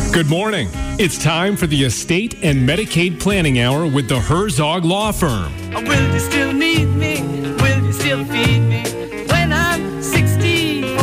Good morning. It's time for the Estate and Medicaid Planning Hour with the Herzog Law Firm. Will you still need me? Will you still feed me when I'm 64?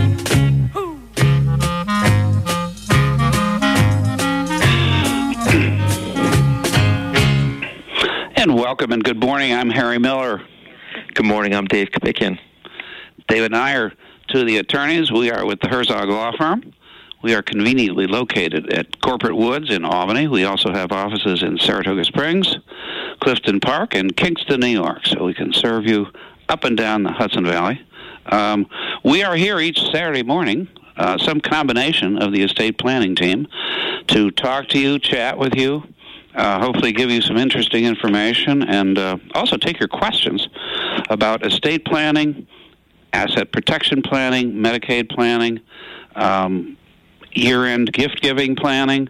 And welcome and good morning. I'm Harry Miller. Good morning. I'm Dave Kapikian. David and I are two of the attorneys. We are with the Herzog Law Firm. We are conveniently located at Corporate Woods in Albany. We also have offices in Saratoga Springs, Clifton Park, and Kingston, New York, so we can serve you up and down the Hudson Valley. We are here each Saturday morning, some combination of the estate planning team, to talk to you, chat with you, hopefully give you some interesting information, and also take your questions about estate planning, asset protection planning, Medicaid planning, year-end gift-giving planning,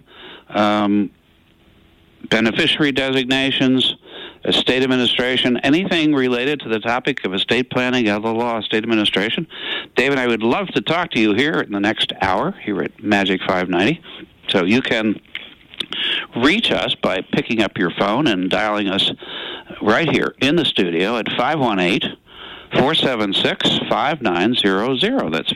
beneficiary designations, estate administration, anything related to the topic of estate planning, elder law, estate administration. Dave and I would love to talk to you here in the next hour here at Magic 590. So you can reach us by picking up your phone and dialing us right here in the studio at 518-476-5900. That's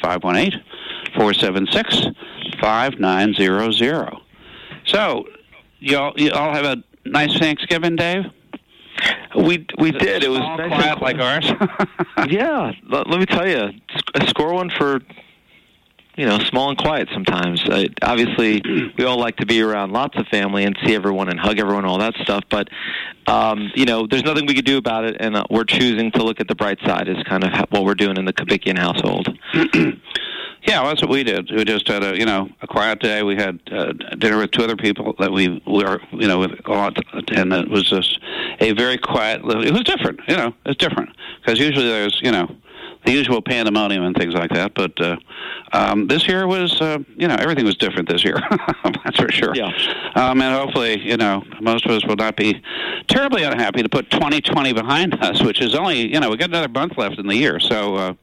518-476-5900. So, you all have a nice Thanksgiving, Dave? We did. It was nice quiet and like ours. Yeah, let me tell you, a score one for, small and quiet sometimes. Obviously, we all like to be around lots of family and see everyone and hug everyone, all that stuff. But, there's nothing we could do about it, and we're choosing to look at the bright side is kind of what we're doing in the Kapikian household. Yeah, well, that's what we did. We just had a quiet day. We had dinner with two other people that we were, with a lot, and it was just a very quiet. It was different, it's different because usually there's, the usual pandemonium and things like that. But this year was, everything was different this year. That's for sure. Yeah. And hopefully, most of us will not be terribly unhappy to put 2020 behind us, which is only, we got another month left in the year. So,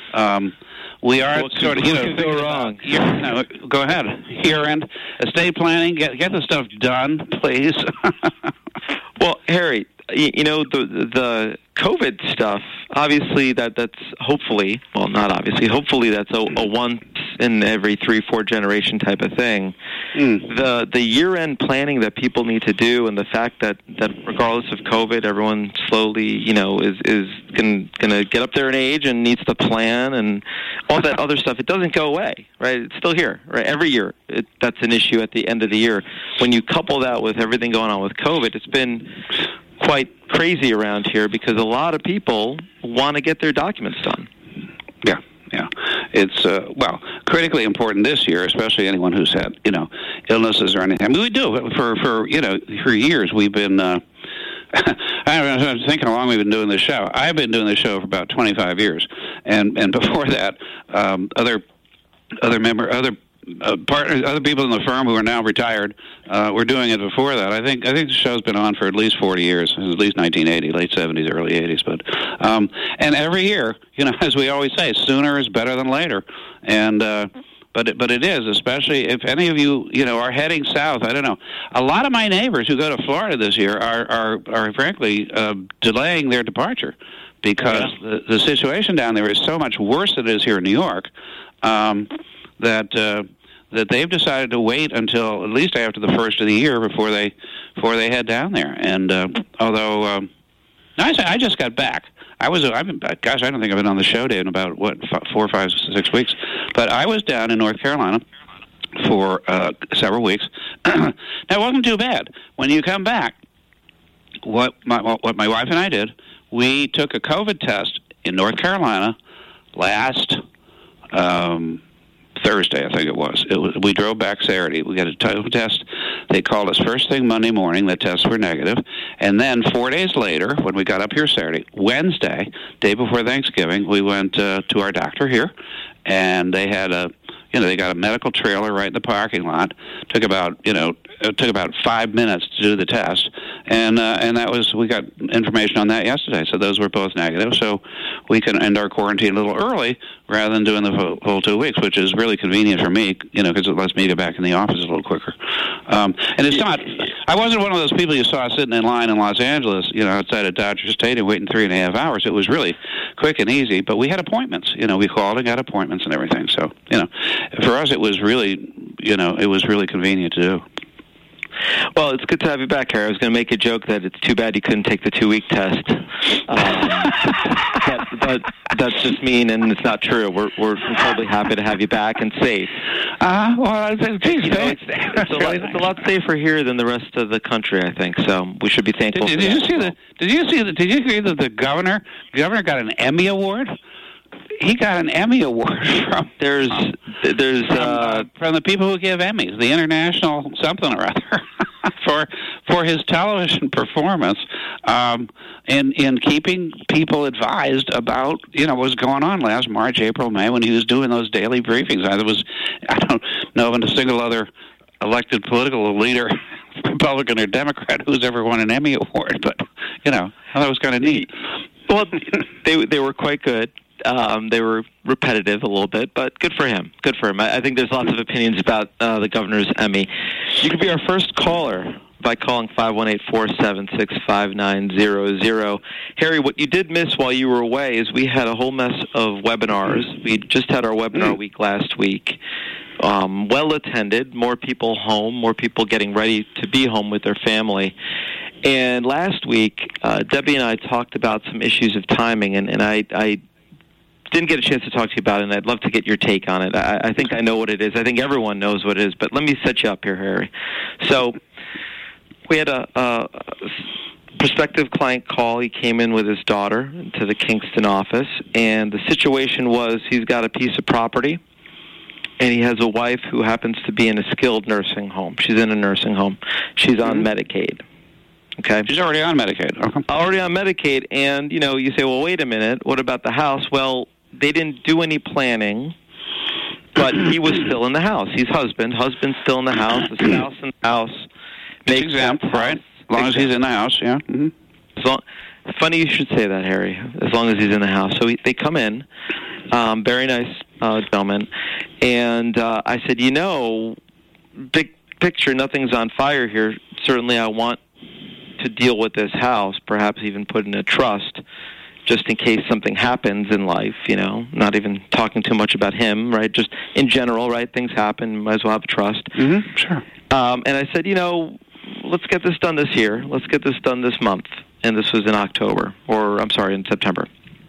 we are sort of, go wrong. Go ahead. Year-end estate planning. Get the stuff done, please. Well, Harry, the COVID stuff, obviously that's hopefully, well, not obviously, hopefully that's a once in every 3-4 generation type of thing. The year-end planning that people need to do, and the fact that regardless of COVID, everyone slowly, is going to get up there in age and needs to plan and all that other stuff, it doesn't go away, right? It's still here, right? Every year, that's an issue at the end of the year. When you couple that with everything going on with COVID, it's been quite crazy around here because a lot of people want to get their documents done. Yeah. It's, critically important this year, especially anyone who's had, illnesses or anything. I mean, we do. For years we've been, I'm thinking how long we've been doing this show. I've been doing this show for about 25 years. And before that, other partners, other people in the firm who are now retired, were doing it before that. I think the show's been on for at least 40 years, at least 1980, late 70s, early 80s. But and every year, as we always say, sooner is better than later. And but it is, especially if any of you are heading south. I don't know. A lot of my neighbors who go to Florida this year are frankly delaying their departure because the situation down there is so much worse than it is here in New York. That they've decided to wait until at least after the first of the year before they head down there. And although I just got back, I don't think I've been on the show, Dave, in about 4, 5, 6 weeks. But I was down in North Carolina for several weeks. Now, it wasn't too bad. When you come back, what my wife and I did, we took a COVID test in North Carolina last Thursday, I think it was. We drove back Saturday. We got a COVID test. They called us first thing Monday morning. The tests were negative. And then 4 days later, when we got up here Saturday, Wednesday, day before Thanksgiving, we went to our doctor here, and they had a they got a medical trailer right in the parking lot. Took about 5 minutes to do the test, and we got information on that yesterday. So those were both negative. So we can end our quarantine a little early rather than doing the whole 2 weeks, which is really convenient for me, because it lets me get back in the office a little quicker. And it's not. I wasn't one of those people you saw sitting in line in Los Angeles, outside of Dodger Stadium waiting 3.5 hours. It was really quick and easy, but we had appointments. We called and got appointments and everything. So, for us, it was really convenient to do. Well, it's good to have you back, Harry. I was going to make a joke that it's too bad you couldn't take the 2-week test. But that's just mean, and it's not true. We're incredibly happy to have you back and safe. Well, it's a lot safer here than the rest of the country, I think. So we should be thankful. Did you agree that the governor got an Emmy Award? He got an Emmy Award from the people who give Emmys, the International something or other, for his television performance, in keeping people advised about what was going on last March, April, May when he was doing those daily briefings. I don't know of a single other elected political leader, Republican or Democrat, who's ever won an Emmy Award, but I thought it was kind of neat. Well, they were quite good. They were repetitive a little bit, but good for him. Good for him. I think there's lots of opinions about the governor's Emmy. You can be our first caller by calling 518-476-5900. Harry, what you did miss while you were away is we had a whole mess of webinars. We just had our webinar week last week. Well attended, more people home, more people getting ready to be home with their family. And last week, Debbie and I talked about some issues of timing, and I didn't get a chance to talk to you about it, and I'd love to get your take on it. I think I know what it is. I think everyone knows what it is, but let me set you up here, Harry. So we had a prospective client call. He came in with his daughter to the Kingston office, and the situation was he's got a piece of property, and he has a wife who happens to be in a skilled nursing home. She's in a nursing home. She's on Medicaid. Okay. She's already on Medicaid. Okay. Already on Medicaid, and, you say, well, wait a minute, what about the house? Well, they didn't do any planning, but he was still in the house. He's husband's still in the house, the spouse in the house. It's exempt, right? As long as he's in the house, yeah. Mm-hmm. Funny you should say that, Harry, as long as he's in the house. So they come in, very nice gentleman, and I said, big picture, nothing's on fire here. Certainly I want to deal with this house, perhaps even put in a trust, just in case something happens in life, not even talking too much about him, right? Just in general, right? Things happen, might as well have a trust. Mm-hmm, sure. And I said, let's get this done this year. Let's get this done this month. And this was in in September.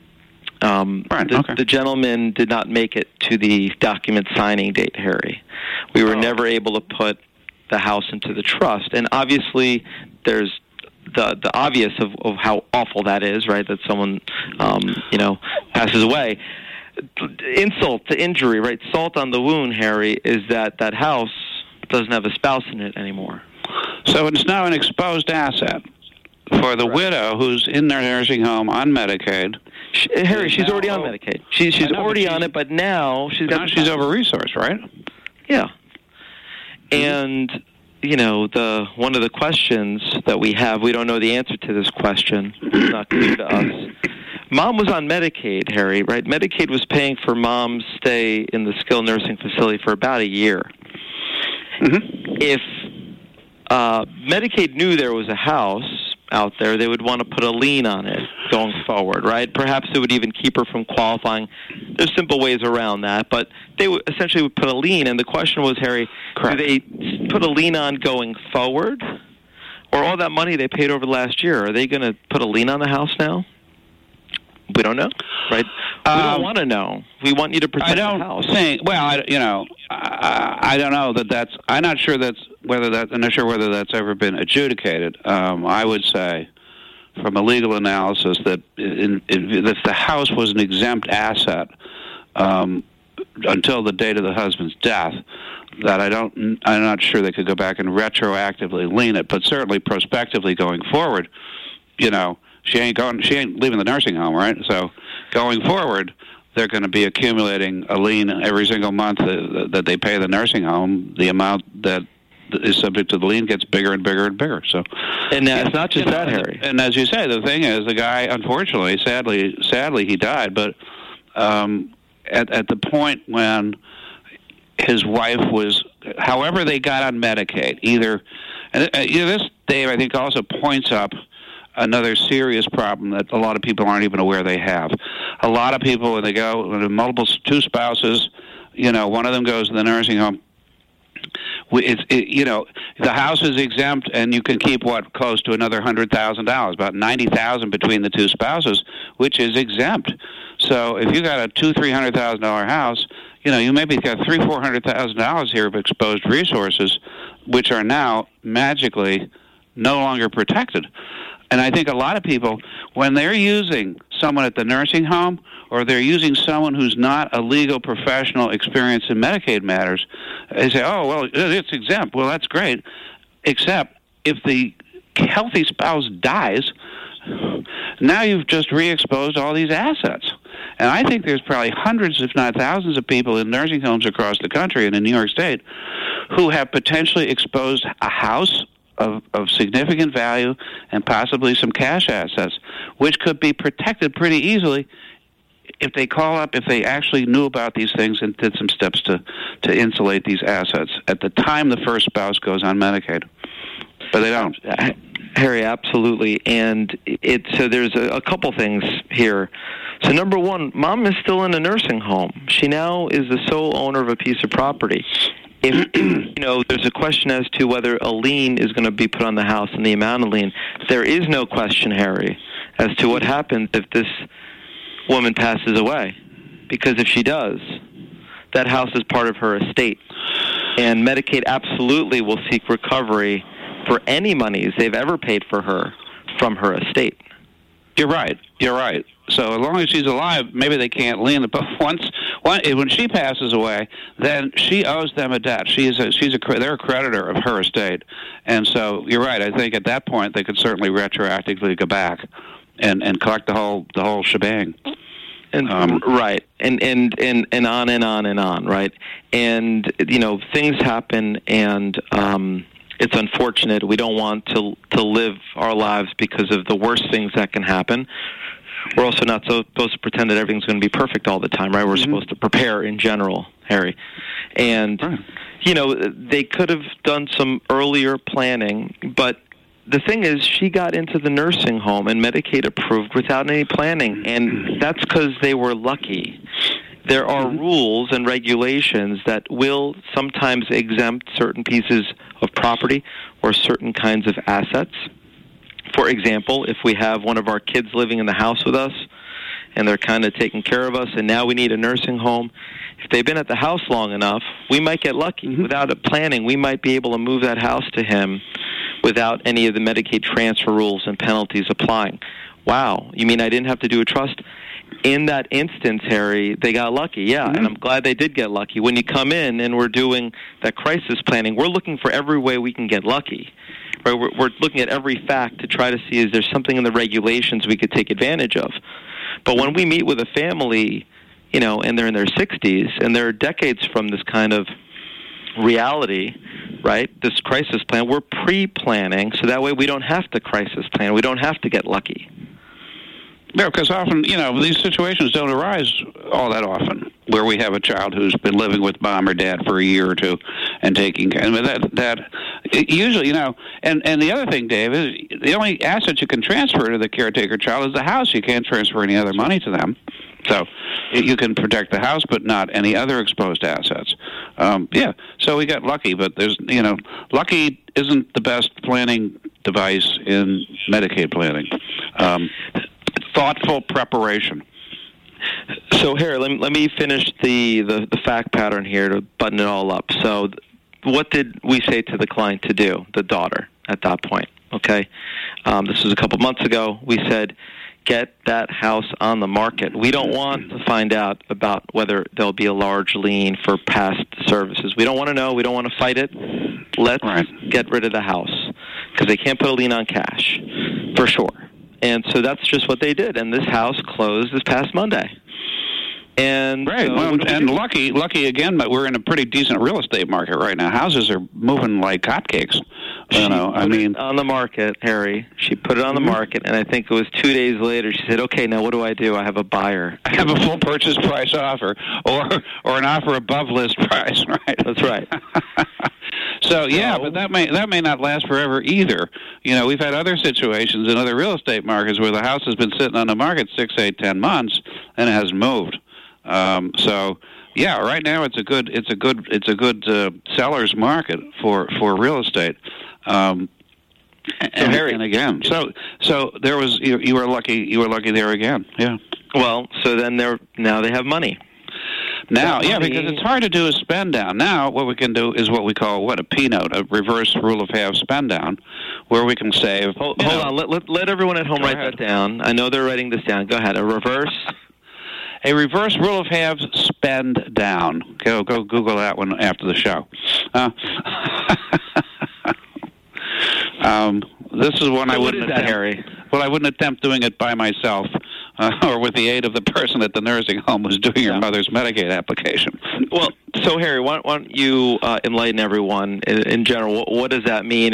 The gentleman did not make it to the document signing date, Harry. We were never able to put the house into the trust. And obviously, there's the obvious of how awful that is, right? That someone, passes away. Insult to injury, right? Salt on the wound, Harry, is that house doesn't have a spouse in it anymore. So it's now an exposed asset for the widow who's in their nursing home on Medicaid. Harry, she's already on Medicaid. She's already on it, but now she's over-resourced, right? Yeah. And one of the questions that we have, we don't know the answer to this question. It's not clear to us. Mom was on Medicaid, Harry, right? Medicaid was paying for Mom's stay in the skilled nursing facility for about a year. Mm-hmm. If Medicaid knew there was a house out there, they would want to put a lien on it going forward, right? Perhaps it would even keep her from qualifying. There's simple ways around that, but they would essentially put a lien, and the question was, Harry, correct, do they put a lien on going forward, or all that money they paid over the last year, are they going to put a lien on the house now? We don't know, right? We don't want to know. We want you to protect the house. I don't know that that's. I'm not sure whether that's ever been adjudicated. I would say, from a legal analysis, that if the house was an exempt asset until the date of the husband's death, that I'm not sure they could go back and retroactively lien it, but certainly prospectively going forward, she ain't leaving the nursing home, right? So going forward, they're going to be accumulating a lien every single month that they pay the nursing home. The amount that is subject to the lien gets bigger and bigger and bigger. So, and it's not just that, Harry. And as you say, the thing is, the guy, unfortunately, sadly, he died. But at the point when his wife was, however they got on Medicaid, either, and this, Dave, I think also points up another serious problem that a lot of people aren't even aware they have. A lot of people, when they go, when two spouses, one of them goes to the nursing home, the house is exempt, and you can keep close to another $100,000, about $90,000 between the two spouses, which is exempt. So if you got a $300,000 house, you maybe got $400,000 here of exposed resources, which are now magically no longer protected. And I think a lot of people, when they're using someone at the nursing home, or they're using someone who's not a legal professional experienced in Medicaid matters, they say, oh, well, it's exempt. Well, that's great. Except if the healthy spouse dies, now you've just re-exposed all these assets. And I think there's probably hundreds, if not thousands, of people in nursing homes across the country and in New York State who have potentially exposed a house of significant value and possibly some cash assets, which could be protected pretty easily if they call up, if they actually knew about these things and did some steps to insulate these assets at the time the first spouse goes on Medicaid. But they don't. Harry, absolutely. And so there's a couple things here. So number one, Mom is still in a nursing home. She now is the sole owner of a piece of property. If there's a question as to whether a lien is going to be put on the house and the amount of lien, there is no question, Harry, as to what happens if this woman passes away. Because if she does, that house is part of her estate. And Medicaid absolutely will seek recovery for any monies they've ever paid for her from her estate. You're right. So as long as she's alive, maybe they can't lien it. But when she passes away, then she owes them a debt. They're a creditor of her estate, and so you're right. I think at that point they could certainly retroactively go back and collect the whole shebang. And right, and on and on and on, right? And things happen, and it's unfortunate. We don't want to live our lives because of the worst things that can happen. We're also not supposed to pretend that everything's going to be perfect all the time, right? We're supposed to prepare in general, Harry. And, they could have done some earlier planning, but the thing is, she got into the nursing home and Medicaid approved without any planning, and that's because they were lucky. There are rules and regulations that will sometimes exempt certain pieces of property or certain kinds of assets. For example, if we have one of our kids living in the house with us and they're kind of taking care of us and now we need a nursing home, if they've been at the house long enough, we might get lucky. Without a planning, we might be able to move that house to him without any of the Medicaid transfer rules and penalties applying. Wow, you mean I didn't have to do a trust? In that instance, Harry, they got lucky, yeah, and I'm glad they did get lucky. When you come in and we're doing that crisis planning, we're looking for every way we can get lucky. Right? We're looking at every fact to try to see is there something in the regulations we could take advantage of. But when we meet with a family, and they're in their 60s, and they're decades from this kind of reality, right, this crisis plan, we're pre-planning, so that way we don't have to crisis plan. We don't have to get lucky. Yeah, because often, these situations don't arise all that often, where we have a child who's been living with mom or dad for a year or two and taking care. I mean, that usually, and the other thing, Dave, is the only asset you can transfer to the caretaker child is the house. You can't transfer any other money to them. So you can protect the house, but not any other exposed assets. So we got lucky, but there's, lucky isn't the best planning device in Medicaid planning. Thoughtful preparation. So, Harry, let me finish the fact pattern here to button it all up. So, what did we say to the client to do, the daughter, at that point? Okay? This was a couple months ago. We said, get that house on the market. We don't want to find out about whether there'll be a large lien for past services. We don't want to know. We don't want to fight it. Let's get rid of the house because they can't put a lien on cash, for sure. And so that's just what they did. And this house closed this past Monday. And right. And lucky again, but we're in a pretty decent real estate market right now. Houses are moving like hotcakes. On the market, Harry. She put it on the market, and I think it was 2 days later. She said, "Okay, now what do? I have a buyer. I have a full purchase price offer, or an offer above list price." Right. That's right. So yeah, but that may not last forever either. We've had other situations in other real estate markets where the house has been sitting on the market 6, 8, 10 months and it hasn't moved. So yeah, right now it's a good seller's market for real estate. And again, so there was you were lucky there again. Yeah. Well, so then now they have money. Now, yeah, because it's hard to do a spend down. Now, what we can do is what we call a P-note, a reverse rule of half spend down, where we can save. Hold on, let everyone at home write that down. I know they're writing this down. Go ahead. A reverse rule of halves spend down. Go Google that one after the show. This is one I wouldn't attempt. Harry? Well, I wouldn't attempt doing it by myself or with the aid of the person at the nursing home who's doing your mother's Medicaid application. Well, so Harry, why don't you enlighten everyone in general? What does that mean?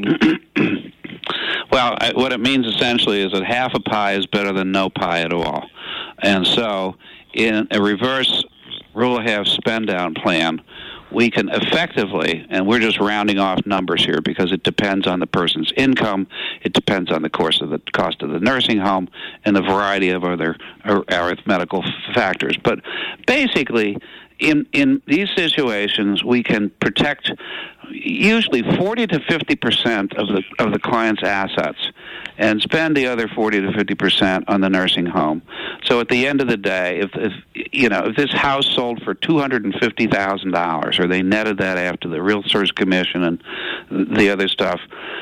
Well, what it means essentially is that half a pie is better than no pie at all. And so in a reverse rule of half spend down plan, we can effectively, and we're just rounding off numbers here because it depends on the person's income, it depends on the cost of the nursing home, and a variety of other arithmetical factors. But basically, in these situations, we can protect usually 40 to 50% of the client's assets, and spend the other 40 to 50% on the nursing home. So at the end of the day, if this house sold for $250,000, or they netted that after the realtor's commission and the other stuff,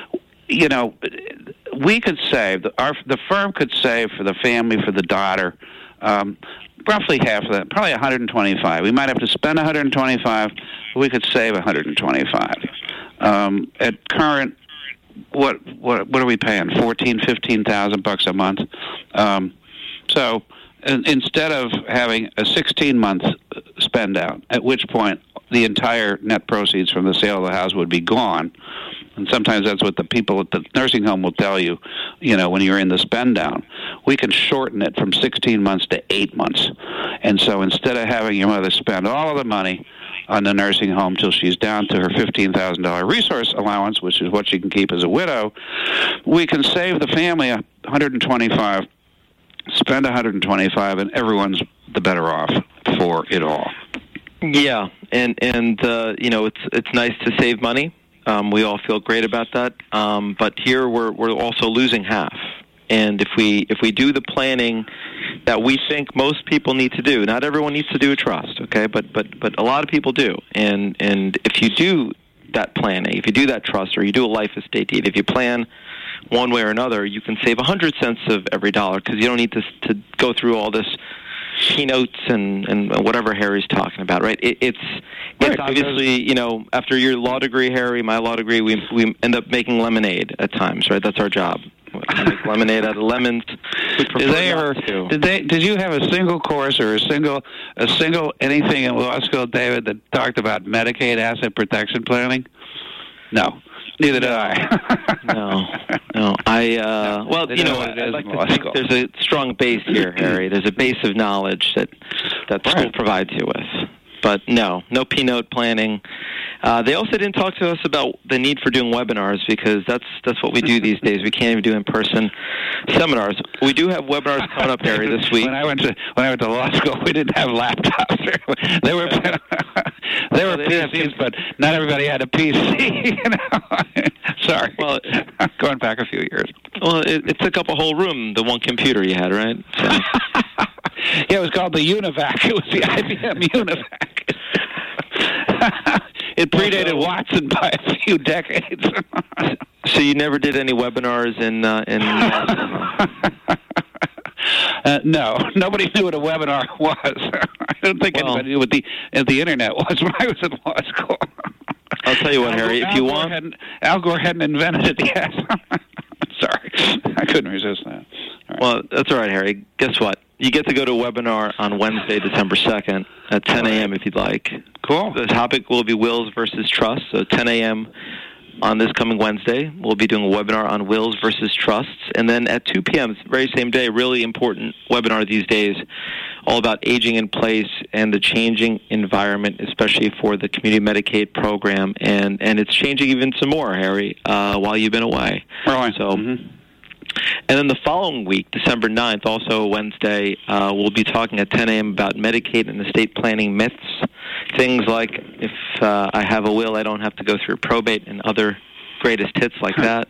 we could save the firm could save for the family, for the daughter, roughly half of that, probably $125. We might have to spend $125, but we could save $125. At current, what are we paying? $14,000-$15,000 a month. So instead of having a 16-month spend out, at which point the entire net proceeds from the sale of the house would be gone. And sometimes that's what the people at the nursing home will tell you, when you're in the spend down. We can shorten it from 16 months to 8 months. And so instead of having your mother spend all of the money on the nursing home till she's down to her $15,000 resource allowance, which is what she can keep as a widow, we can save the family $125, spend $125, and everyone's the better off for it all. Yeah, and it's nice to save money. We all feel great about that. But here we're also losing half. And if we do the planning that we think most people need to do, not everyone needs to do a trust, okay? But a lot of people do. And if you do that planning, if you do that trust, or you do a life estate deed, if you plan one way or another, you can save 100 cents of every dollar, because you don't need to go through all this keynotes and whatever Harry's talking about, right? It's obviously, after your law degree, Harry, my law degree, we end up making lemonade at times, right? That's our job. We make lemonade out of lemons. Did you have a single course or a single anything in law school, David, that talked about Medicaid asset protection planning? No. Neither did I. No. I'd like to think there's a strong base here, Harry. There's a base of knowledge that school provides you with. But no P-note planning. They also didn't talk to us about the need for doing webinars, because that's what we do these days. We can't even do in-person seminars. We do have webinars coming up, Harry, this week. When I went to law school, we didn't have laptops. They were PCs, but not everybody had a PC. Sorry. Well, going back a few years. Well, it took up a whole room, the one computer you had, right? So. Yeah, it was called the Univac. It was the IBM Univac. It predated Watson by a few decades. So you never did any webinars in no, nobody knew what a webinar was. I don't think anybody knew what the internet was when I was in law school. I'll tell you what, Harry, if you want... Al Gore hadn't invented it yet. Sorry, I couldn't resist that. Right. Well, that's all right, Harry. Guess what? you get to go to a webinar on Wednesday, December 2nd at 10 a.m. if you'd like. Cool. The topic will be wills versus trusts. So 10 a.m. on this coming Wednesday, we'll be doing a webinar on wills versus trusts. And then at 2 p.m., very same day, really important webinar these days, all about aging in place and the changing environment, especially for the Community Medicaid program. And it's changing even some more, Harry, while you've been away. Right. So, And then the following week, December 9th, also Wednesday, we'll be talking at 10 a.m. about Medicaid and estate planning myths. Things like if I have a will, I don't have to go through probate and other greatest hits like that.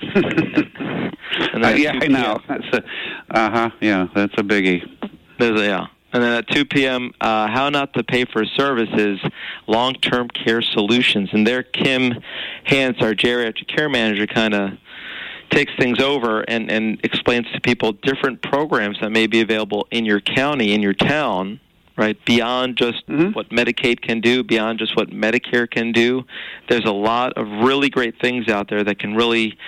and then yeah, I know. That's that's a biggie. And then at 2 p.m., How Not to Pay for Services, Long-Term Care Solutions. And there, Kim Hance, our geriatric care manager, kind of takes things over and explains to people different programs that may be available in your county, in your town, right, beyond just what Medicaid can do, beyond just what Medicare can do. There's a lot of really great things out there that can really,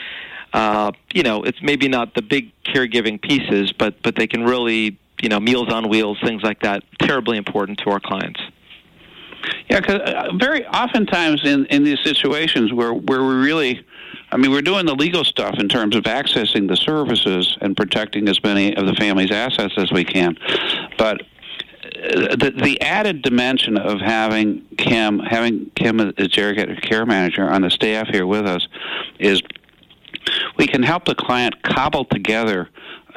it's maybe not the big caregiving pieces, but they can really, Meals on Wheels, things like that, terribly important to our clients. Yeah, because very oftentimes in these situations where we really, we're doing the legal stuff in terms of accessing the services and protecting as many of the family's assets as we can, but the added dimension of having Kim as geriatric care manager on the staff here with us is we can help the client cobble together,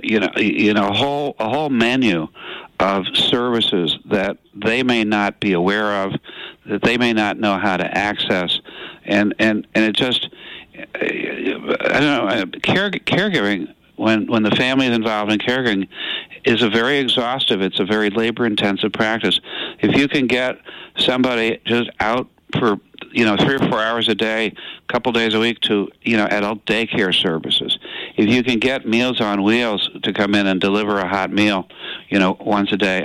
a whole menu of services that they may not be aware of, that they may not know how to access, and it just, I don't know, caregiving. When the family is involved in caregiving, is a very exhaustive, it's a very labor-intensive practice. If you can get somebody just out for 3 or 4 hours a day, a couple days a week to adult daycare services, if you can get Meals on Wheels to come in and deliver a hot meal, once a day,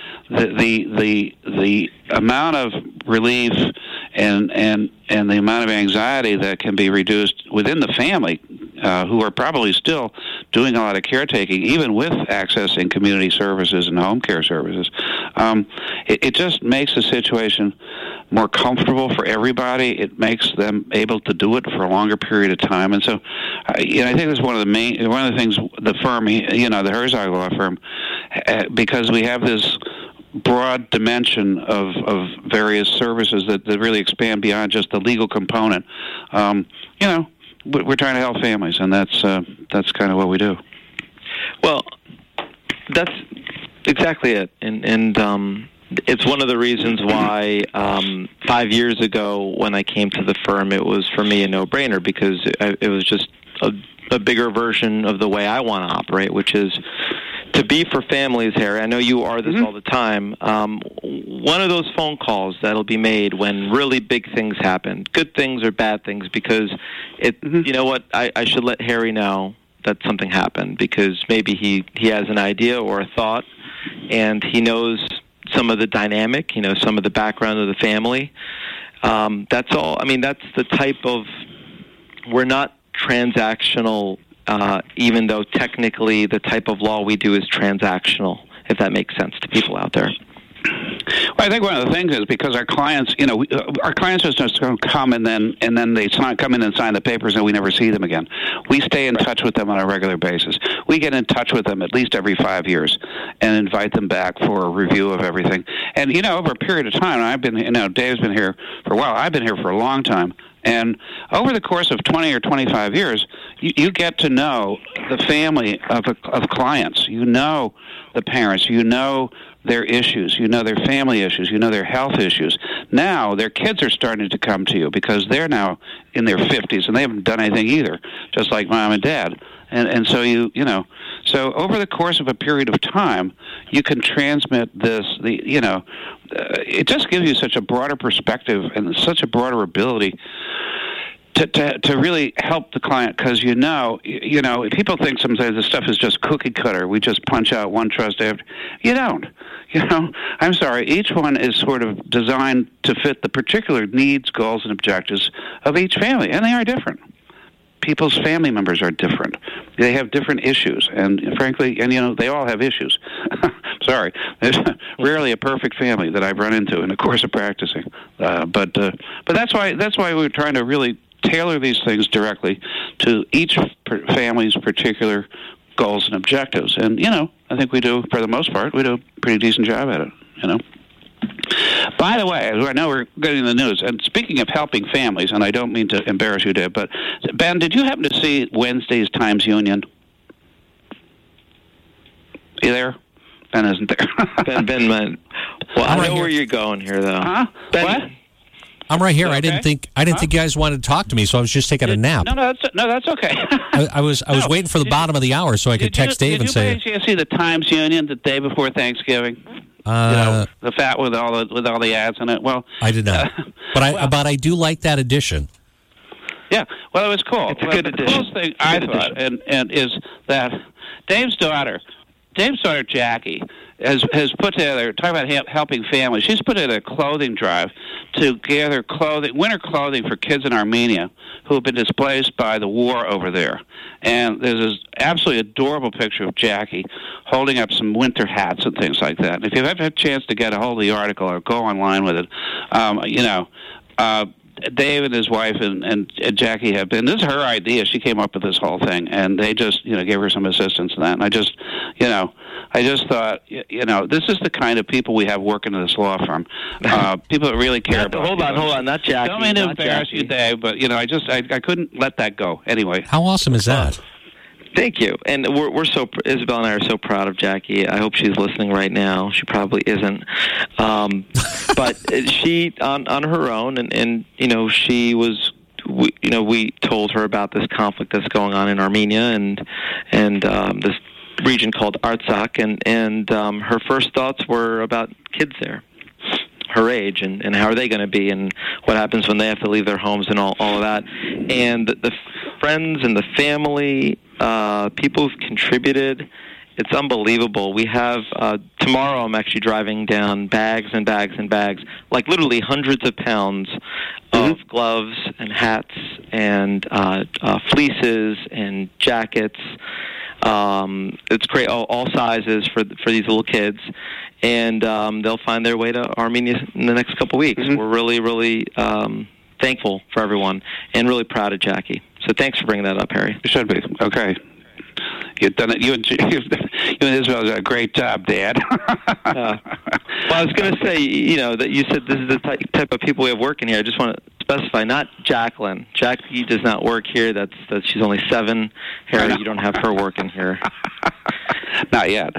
the amount of relief and the amount of anxiety that can be reduced within the family, who are probably still doing a lot of caretaking, even with accessing community services and home care services. It just makes the situation more comfortable for everybody. It makes them able to do it for a longer period of time. And so, I think that's one of the things the firm, the Herzog Law Firm, because we have this broad dimension of various services that really expand beyond just the legal component. We're trying to help families, and that's kind of what we do. Well, that's exactly it, and it's one of the reasons why 5 years ago when I came to the firm, it was for me a no-brainer, because it was just a bigger version of the way I want to operate, which is to be for families, Harry. I know you are this all the time. One of those phone calls that'll be made when really big things happen, good things or bad things, because you know what, I should let Harry know that something happened, because maybe he has an idea or a thought, and he knows some of the dynamic, some of the background of the family. That's all. That's the type of, we're not transactional, even though technically the type of law we do is transactional, if that makes sense to people out there. Well, I think one of the things is because our clients, our clients just don't come and then they come in and sign the papers and we never see them again. We stay in touch with them on a regular basis. We get in touch with them at least every 5 years and invite them back for a review of everything. And, over a period of time, I've been, Dave's been here for a while. I've been here for a long time. And over the course of 20 or 25 years, you get to know the family of clients. You know the parents. You know their issues. You know their family issues. You know their health issues. Now their kids are starting to come to you because they're now in their 50s and they haven't done anything either, just like mom and dad. And so so over the course of a period of time, you can transmit this. It just gives you such a broader perspective and such a broader ability to really help the client, because people think sometimes this stuff is just cookie cutter. We just punch out one trust after. You don't. I'm sorry. Each one is sort of designed to fit the particular needs, goals, and objectives of each family, and they are different. People's family members are different. They have different issues, and frankly, they all have issues. Sorry. There's rarely a perfect family that I've run into in the course of practicing. But that's why we're trying to really tailor these things directly to each family's particular goals and objectives. And, I think we do, for the most part, we do a pretty decent job at it, By the way, I know we're getting the news, and speaking of helping families, and I don't mean to embarrass you, Dave, but Ben, did you happen to see Wednesday's Times Union? You there? Ben isn't there. Ben, well, I know where you're going here, though. Huh? Ben, what? I'm right here. Okay. I didn't think you guys wanted to talk to me, so I was just taking a nap. No, that's okay. I was waiting for the bottom of the hour so I could text Dave and say. Did you see the Times Union the day before Thanksgiving? The fat with all the ads in it. Well, I did not, but I do like that edition. Yeah, well, it was cool. It's a good edition. The coolest thing I thought, and is that Dave's daughter Jackie has put together, talking about helping families, she's put in a clothing drive to gather winter clothing for kids in Armenia who have been displaced by the war over there. And there's this absolutely adorable picture of Jackie holding up some winter hats and things like that. And if you've ever had a chance to get a hold of the article or go online with it, Dave and his wife and Jackie have been. This is her idea. She came up with this whole thing, and they just gave her some assistance in that. And I just thought, this is the kind of people we have working in this law firm. People that really care about. Hold on, not Jackie. Don't mean to embarrass you, Dave, but I couldn't let that go. Anyway, how awesome is that? Thank you. And we're so, Isabel and I are so proud of Jackie. I hope she's listening right now. She probably isn't. But she, on her own, and she was, we told her about this conflict that's going on in Armenia and this region called Artsakh, and her first thoughts were about kids there, her age, and how are they going to be, and what happens when they have to leave their homes and all of that. And the friends and the family, people who've contributed, it's unbelievable. We have, tomorrow I'm actually driving down bags and bags and bags, like literally hundreds of pounds of gloves and hats and fleeces and jackets. It's great, all sizes for these little kids. And they'll find their way to Armenia in the next couple of weeks. We're really, really thankful for everyone and really proud of Jackie. So thanks for bringing that up, Harry. You should be. Okay. You've done it. You and Isabel did a great job, Dad. Well, I was going to say, that you said this is the type of people we have working here. I just want to specify, not Jacqueline. Jackie does not work here. That's she's only 7. Harry, you don't have her working here. Not yet.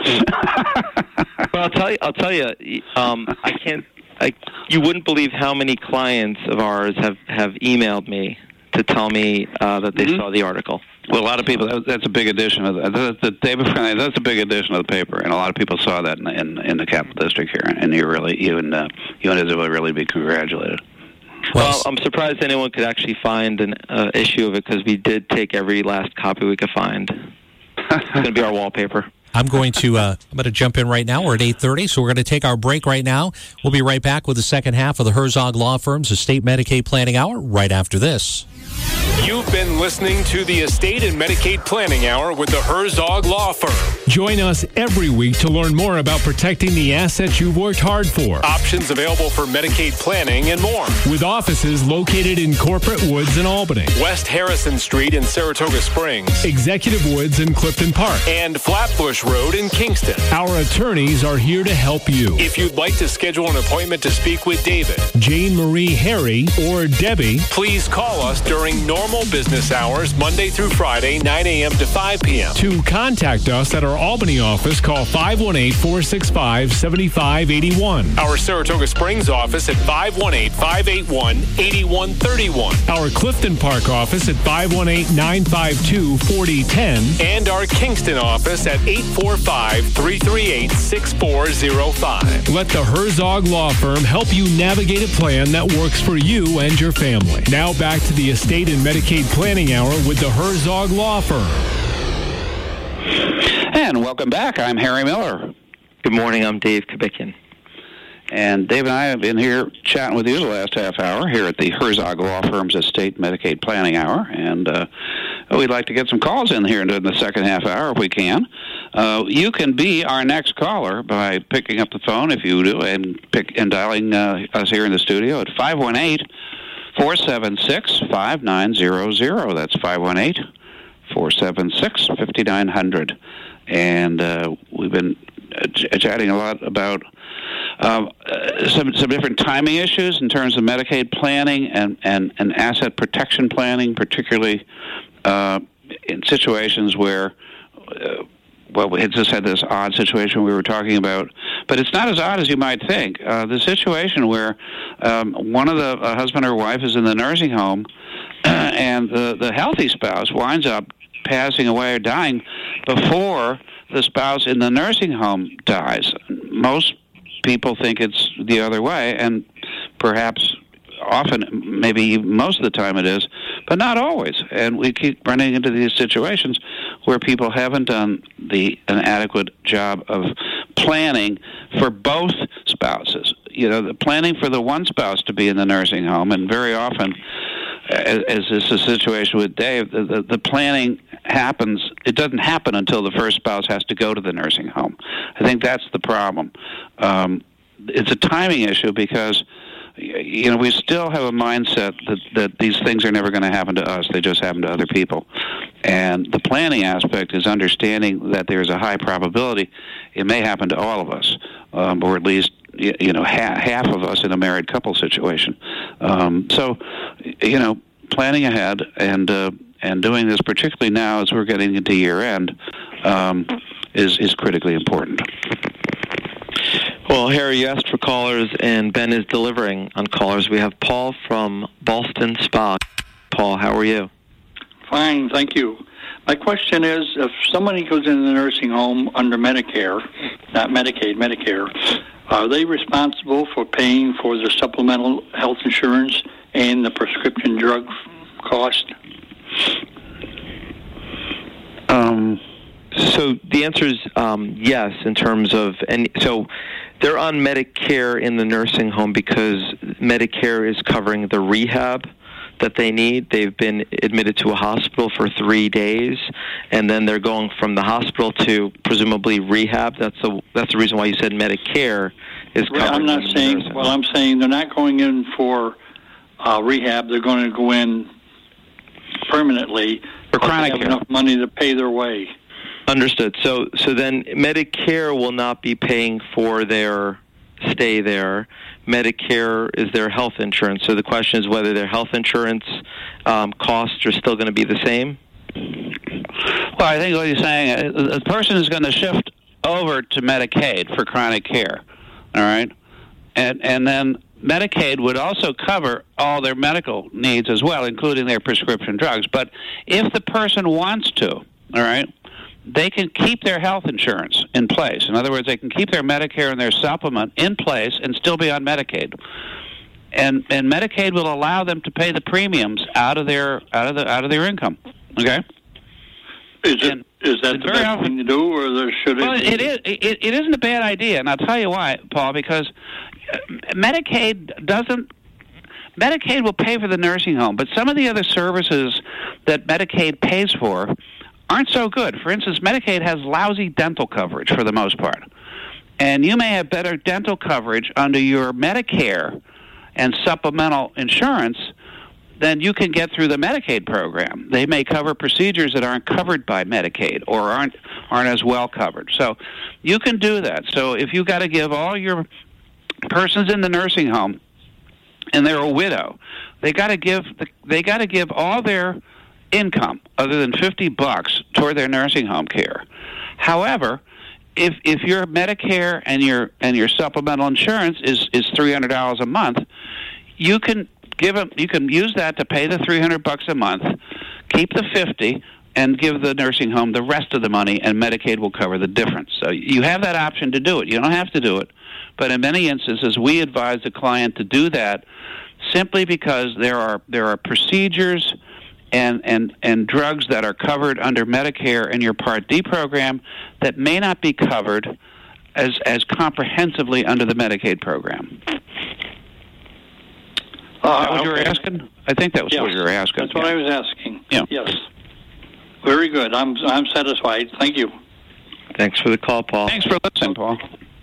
Well, I'll tell you. I can't. You wouldn't believe how many clients of ours have emailed me to tell me that they saw the article. Well, a lot of people. That's a big edition of the day before. That's a big edition of the paper, and a lot of people saw that in the Capital District here. And you and Isabel really be congratulated. Well, I'm surprised anyone could actually find an issue of it, because we did take every last copy we could find. It's going to be our wallpaper. I'm going to jump in right now. We're at 8:30, so we're going to take our break right now. We'll be right back with the second half of the Herzog Law Firm's Estate Medicaid Planning Hour right after this. You've been listening to the Estate and Medicaid Planning Hour with the Herzog Law Firm. Join us every week to learn more about protecting the assets you've worked hard for, options available for Medicaid planning, and more. With offices located in Corporate Woods in Albany, West Harrison Street in Saratoga Springs, Executive Woods in Clifton Park, and Flatbush Road in Kingston. Our attorneys are here to help you. If you'd like to schedule an appointment to speak with David, Jane Marie, Harry, or Debbie, please call us during normal business hours, Monday through Friday, 9 a.m. to 5 p.m. To contact us at our Albany office, call 518-465-7581. Our Saratoga Springs office at 518-581-8131. Our Clifton Park office at 518-952-4010. And our Kingston office at 845-338-6405. Let the Herzog Law Firm help you navigate a plan that works for you and your family. Now back to the Estate and Medicaid Planning Hour with the Herzog Law Firm. And welcome back. I'm Harry Miller. Good morning. I'm Dave Kubickian. And Dave and I have been here chatting with you the last half hour here at the Herzog Law Firm's Estate Medicaid Planning Hour. And we'd like to get some calls in here in the second half hour if we can. You can be our next caller by picking up the phone if you do and dialing us here in the studio at 518-476-5900. That's 518-476-5900. And we've been chatting a lot about some different timing issues in terms of Medicaid planning and asset protection planning, particularly in situations where, we just had this odd situation we were talking about, but it's not as odd as you might think. The situation where one of the husband or wife is in the nursing home and the healthy spouse winds up passing away or dying before the spouse in the nursing home dies. Most people think it's the other way, and perhaps often, maybe most of the time it is, but not always. And we keep running into these situations where people haven't done an adequate job of planning for both spouses. The planning for the one spouse to be in the nursing home, and very often, as is the situation with Dave, the planning happens. It doesn't happen until the first spouse has to go to the nursing home. I think that's the problem. It's a timing issue because we still have a mindset that these things are never going to happen to us. They just happen to other people. And the planning aspect is understanding that there's a high probability it may happen to all of us, or at least half of us in a married couple situation. So planning ahead and doing this, particularly now as we're getting into year end, is critically important. Well, Harry, you asked for callers, and Ben is delivering on callers. We have Paul from Ballston Spa. Paul, how are you? Fine, thank you. My question is, if somebody goes in the nursing home under Medicare, not Medicaid, Medicare, are they responsible for paying for the supplemental health insurance and the prescription drug cost? So the answer is yes, in terms of, and so they're on Medicare in the nursing home because Medicare is covering the rehab that they need. They've been admitted to a hospital for 3 days, and then they're going from the hospital to presumably rehab. That's the reason why you said Medicare is covering. I'm not saying. Well, I'm saying they're not going in for rehab. They're going to go in permanently for chronic care. Enough money to pay their way. Understood. So then Medicare will not be paying for their stay there. Medicare is their health insurance. So the question is whether their health insurance costs are still going to be the same? Well, I think what you're saying, the person is going to shift over to Medicaid for chronic care, all right? And then Medicaid would also cover all their medical needs as well, including their prescription drugs. But if the person wants to, all right, they can keep their health insurance in place. In other words, they can keep their Medicare and their supplement in place and still be on Medicaid. And Medicaid will allow them to pay the premiums out of their income. Okay? Is that the best thing to do, or should it? Well, it isn't a bad idea, and I'll tell you why, Paul. Because Medicaid will pay for the nursing home, but some of the other services that Medicaid pays for aren't so good. For instance, Medicaid has lousy dental coverage for the most part. And you may have better dental coverage under your Medicare and supplemental insurance than you can get through the Medicaid program. They may cover procedures that aren't covered by Medicaid or aren't as well covered. So you can do that. So if you've got to give all your persons in the nursing home and they're a widow, they got to give all their income other than $50 toward their nursing home care. However, if your Medicare and your supplemental insurance is $300 a month, you can use that to pay the $300 a month, keep the $50, and give the nursing home the rest of the money, and Medicaid will cover the difference. So you have that option to do it. You don't have to do it, but in many instances, we advise the client to do that simply because there are procedures and drugs that are covered under Medicare in your Part D program that may not be covered as comprehensively under the Medicaid program. Is that what you were asking? I think that was what you were asking. That's what I was asking. Yeah. Yes. Very good. I'm satisfied. Thank you. Thanks for the call, Paul. Thanks for listening, Paul.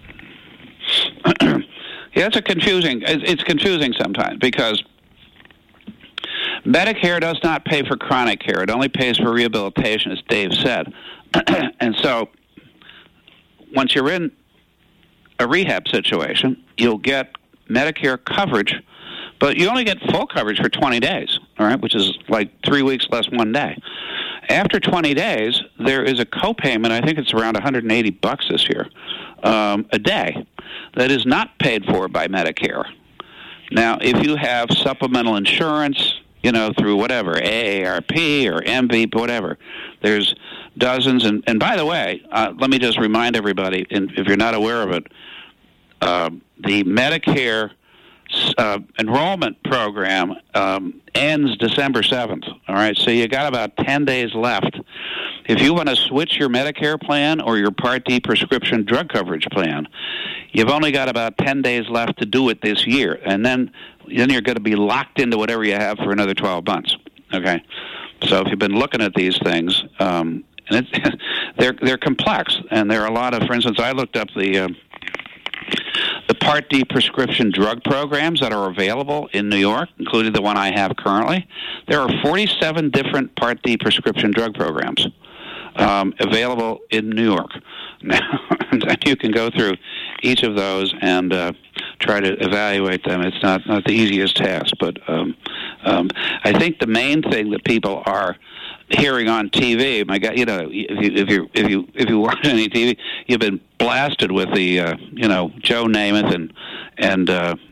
Yeah, it's confusing sometimes because Medicare does not pay for chronic care. It only pays for rehabilitation, as Dave said. And so once you're in a rehab situation, you'll get Medicare coverage, but you only get full coverage for 20 days, all right, which is like 3 weeks less 1 day. After 20 days, there is a copayment, I think it's around $180 this year, a day, that is not paid for by Medicare. Now, if you have supplemental insurance, through whatever, AARP or MVP, whatever, there's dozens. And by the way, let me just remind everybody, if you're not aware of it, the Medicare enrollment program ends December 7th. All right, so you got about 10 days left. If you want to switch your Medicare plan or your Part D prescription drug coverage plan, you've only got about 10 days left to do it this year, and then you're going to be locked into whatever you have for another 12 months. Okay, so if you've been looking at these things, and they're complex, and there are a lot of. For instance, I looked up the Part D prescription drug programs that are available in New York, including the one I have currently. There are 47 different Part D prescription drug programs available in New York. Now, you can go through each of those and try to evaluate them. It's not the easiest task, but I think the main thing that people are hearing on TV, my God, if you watch any TV, you've been blasted with the Joe Namath and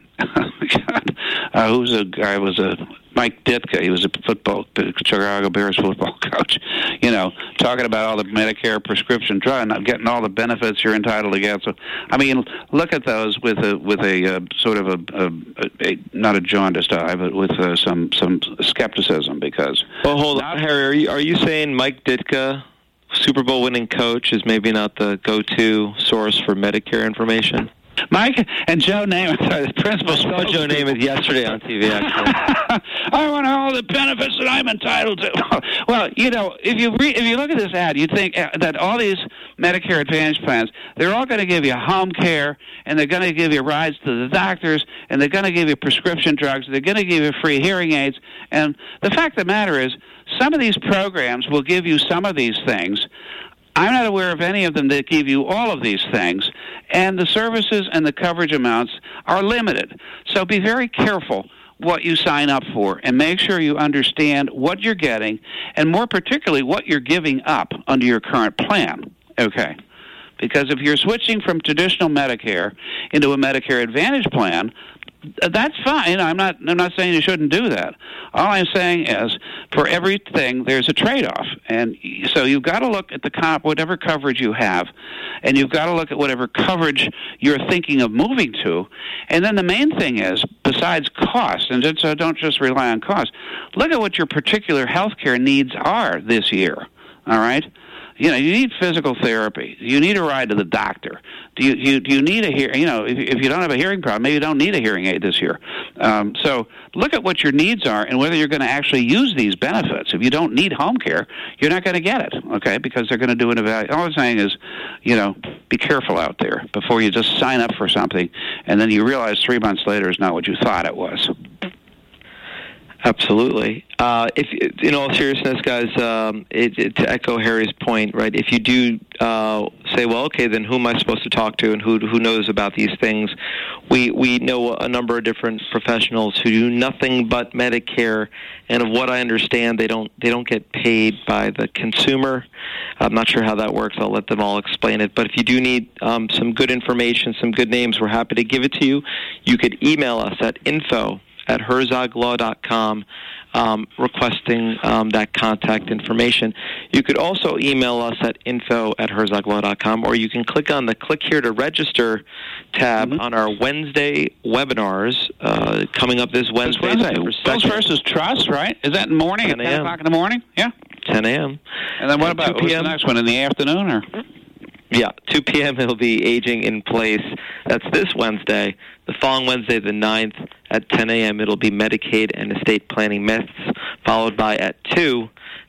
God, who's a guy was a Mike Ditka. He was a Chicago Bears football coach. Talking about all the Medicare prescription drug and getting all the benefits you're entitled to get. So, I mean, look at those with a sort of a not a jaundiced eye, but with some skepticism because. Well, hold on, Harry. Are you saying Mike Ditka, Super Bowl winning coach, is maybe not the go-to source for Medicare information? Mike and Joe Namath are the principal. I saw Joe Namath yesterday on TV, actually. I want all the benefits that I'm entitled to. Well, if you look at this ad, you'd think that all these Medicare Advantage plans, they're all going to give you home care, and they're going to give you rides to the doctors, and they're going to give you prescription drugs, they're going to give you free hearing aids. And the fact of the matter is, some of these programs will give you some of these things. I'm not aware of any of them that give you all of these things, and the services and the coverage amounts are limited. So be very careful what you sign up for and make sure you understand what you're getting and more particularly what you're giving up under your current plan. Okay. Because if you're switching from traditional Medicare into a Medicare Advantage plan, that's fine. I'm not saying you shouldn't do that. All I'm saying is, for everything, there's a trade-off, and so you've got to look at whatever coverage you have, and you've got to look at whatever coverage you're thinking of moving to, and then the main thing is, besides cost, and so don't just rely on cost. Look at what your particular health care needs are this year. All right. You need physical therapy. You need a ride to the doctor. Do you need a hearing? If you don't have a hearing problem, maybe you don't need a hearing aid this year. So look at what your needs are and whether you're going to actually use these benefits. If you don't need home care, you're not going to get it, okay? Because they're going to do an evaluation. All I'm saying is, be careful out there before you just sign up for something and then you realize 3 months later it's not what you thought it was. Absolutely. If in all seriousness, guys, to echo Harry's point, right? If you do say, well, okay, then who am I supposed to talk to, and who knows about these things? We know a number of different professionals who do nothing but Medicare, and of what I understand, they don't get paid by the consumer. I'm not sure how that works. I'll let them all explain it. But if you do need some good information, some good names, we're happy to give it to you. You could email us at info@herzoglaw.com requesting that contact information. You could also email us at info@herzoglaw.com, or you can click on the Click Here to Register tab on our Wednesday webinars coming up this Wednesday. Bills versus Trust, right? Is that in the morning at 10 o'clock in the morning? Yeah. 10 a.m. And then what about what's the next one, in the afternoon? Or? Yeah, 2 p.m. it'll be Aging in Place. That's this Wednesday. The following Wednesday, the 9th, at 10 a.m., it'll be Medicaid and Estate Planning Myths, followed by at 2,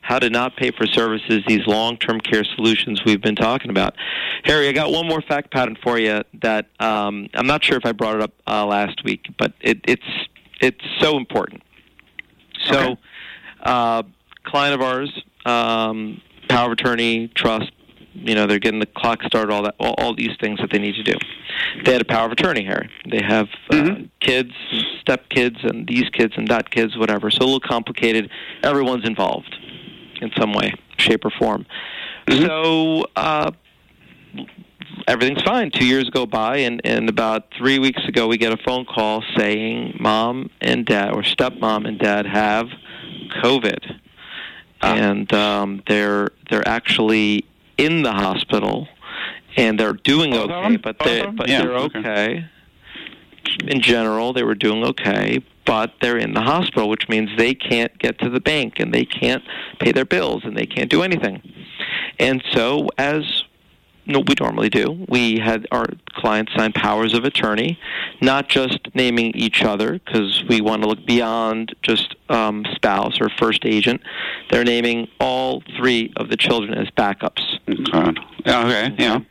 how to not pay for services, these long-term care solutions we've been talking about. Harry, I got one more fact pattern for you that I'm not sure if I brought it up last week, but it's so important. So, client of ours, power of attorney, trust, they're getting the clock started, all these things that they need to do. They had a power of attorney, Harry. They have kids, stepkids, and these kids and that kids, whatever. So a little complicated. Everyone's involved in some way, shape, or form. So everything's fine. 2 years go by, and about 3 weeks ago, we get a phone call saying mom and dad, or stepmom and dad, have COVID, and they're actually in the hospital, and they're doing okay, but they're okay. In general, they were doing okay, but they're in the hospital, which means they can't get to the bank, and they can't pay their bills, and they can't do anything. And so, as we normally do, we had our clients sign powers of attorney, not just naming each other, because we want to look beyond just spouse or first agent. They're naming all three of the children as backups. Okay, yeah.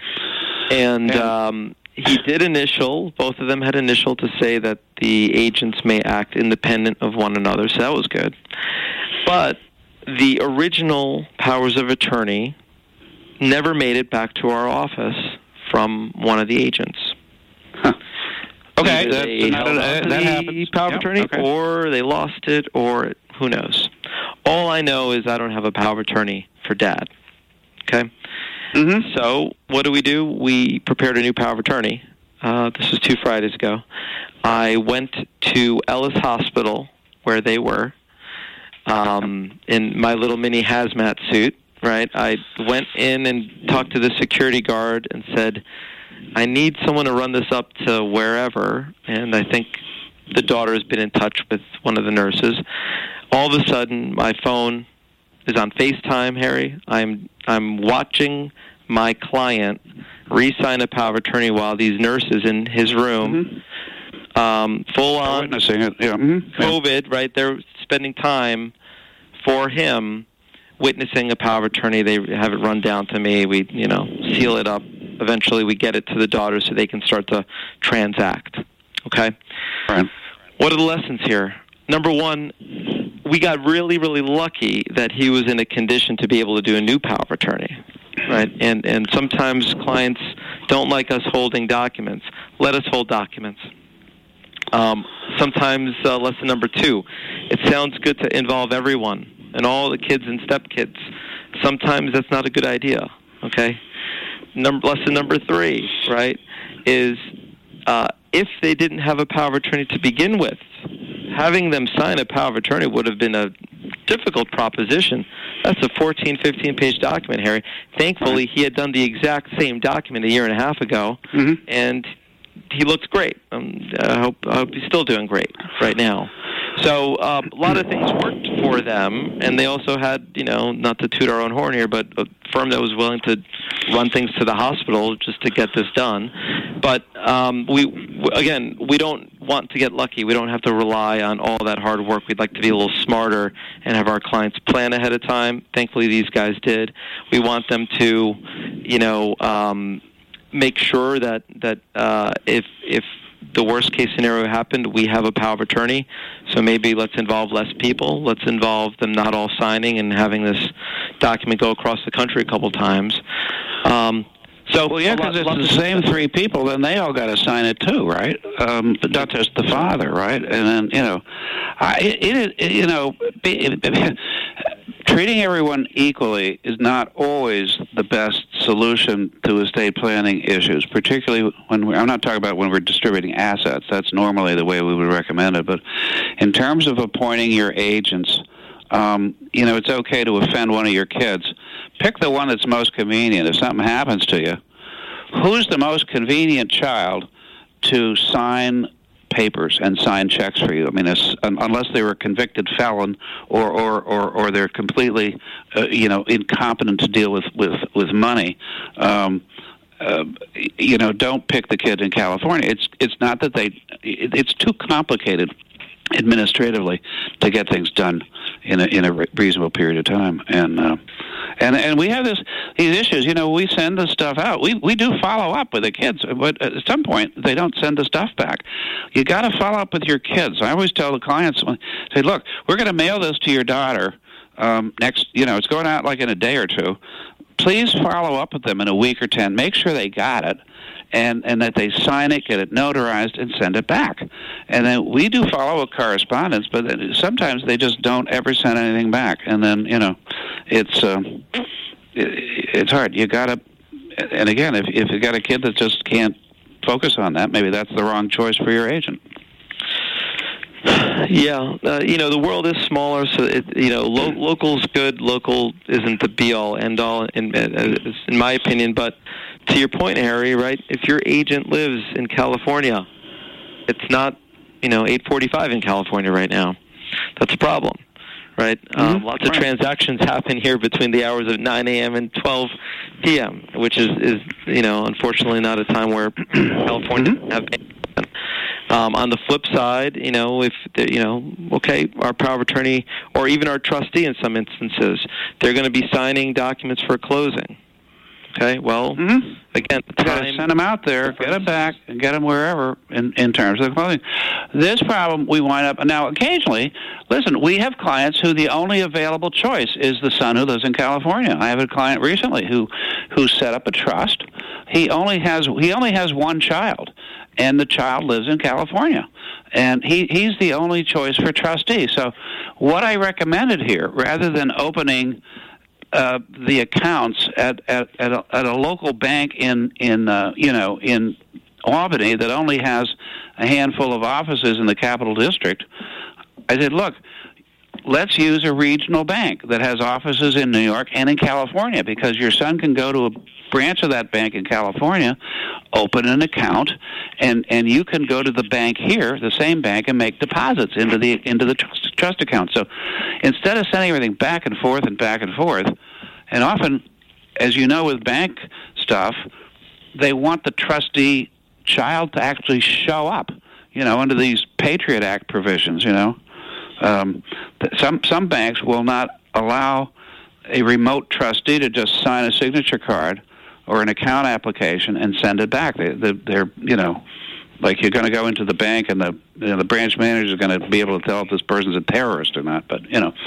And he did initial, both of them had initial to say that the agents may act independent of one another, so that was good. But the original powers of attorney never made it back to our office from one of the agents. Okay, that happens. Power of attorney, or they lost it, or who knows. All I know is I don't have a power of attorney for Dad. Okay? So what do? We prepared a new power of attorney. This was 2 Fridays ago. I went to Ellis Hospital, where they were, in my little mini hazmat suit. Right, I went in and talked to the security guard and said, I need someone to run this up to wherever, and I think the daughter has been in touch with one of the nurses. All of a sudden, my phone is on FaceTime, Harry. I'm watching my client re-sign a power of attorney while these nurses in his room, full on witnessing it, COVID, right? They're spending time for him witnessing a power of attorney. They have it run down to me. We, seal it up. Eventually, we get it to the daughter so they can start to transact. Okay? Right. What are the lessons here? Number one, we got really, really lucky that he was in a condition to be able to do a new power of attorney. Right? And sometimes clients don't like us holding documents. Let us hold documents. Sometimes, lesson number 2, it sounds good to involve everyone and all the kids and stepkids. Sometimes that's not a good idea, okay? Lesson number 3, right, is if they didn't have a power of attorney to begin with, having them sign a power of attorney would have been a difficult proposition. That's a 14, 15-page document, Harry. Thankfully, he had done the exact same document a year and a half ago, and he looks great. I hope he's still doing great right now. So a lot of things worked for them, and they also had, not to toot our own horn here, but a firm that was willing to run things to the hospital just to get this done. But we don't want to get lucky. We don't have to rely on all that hard work. We'd like to be a little smarter and have our clients plan ahead of time. Thankfully, these guys did. We want them to, make sure that if the worst case scenario happened, we have a power of attorney. So maybe let's involve less people. Let's involve them not all signing and having this document go across the country a couple times. Because it's the same 3 people, then they all got to sign it too, right? But not just the father, right? And then treating everyone equally is not always the best solution to estate planning issues, particularly I'm not talking about when we're distributing assets. That's normally the way we would recommend it. But in terms of appointing your agents, it's okay to offend one of your kids. Pick the one that's most convenient. If something happens to you, who's the most convenient child to sign papers and sign checks for you? I mean, unless they were a convicted felon or they're completely, incompetent to deal with money. Don't pick the kid in California. It's not that it's too complicated administratively to get things done in a reasonable period of time. And we have these issues. We send the stuff out. We do follow up with the kids, but at some point they don't send the stuff back. You got to follow up with your kids. I always tell the clients, say, look, we're going to mail this to your daughter next. It's going out like in a day or two. Please follow up with them in a week or 10. Make sure they got it. And that they sign it, get it notarized, and send it back. And then we do follow up correspondence, but sometimes they just don't ever send anything back. And then it's hard. You gotta. And again, if you got a kid that just can't focus on that, maybe that's the wrong choice for your agent. Yeah, the world is smaller, so local's good. Local isn't the be-all, end-all, in my opinion. But to your point, Harry, right? If your agent lives in California, it's not 8:45 in California right now. That's a problem, right? Lots of transactions happen here between the hours of 9 a.m. and 12 p.m., which is unfortunately not a time where California have. On the flip side, if our power of attorney or even our trustee in some instances, they're going to be signing documents for closing. Okay, well, again, you got to send them out there, get them back, and get them wherever in terms of the closing. This problem we wind up now. Occasionally, listen, we have clients who the only available choice is the son who lives in California. I have a client recently who set up a trust. He only has one child. And the child lives in California. And he's the only choice for trustee. So what I recommended here, rather than opening the accounts at a local bank in Albany that only has a handful of offices in the Capital District, I said, look, let's use a regional bank that has offices in New York and in California, because your son can go to a branch of that bank in California, open an account, and you can go to the bank here, the same bank, and make deposits into the trust account. So instead of sending everything back and forth, and often, as you know, with bank stuff, they want the trustee child to actually show up, under these Patriot Act provisions, Some banks will not allow a remote trustee to just sign a signature card or an account application and send it back. They're like you're going to go into the bank and the branch manager is going to be able to tell if this person's a terrorist or not. But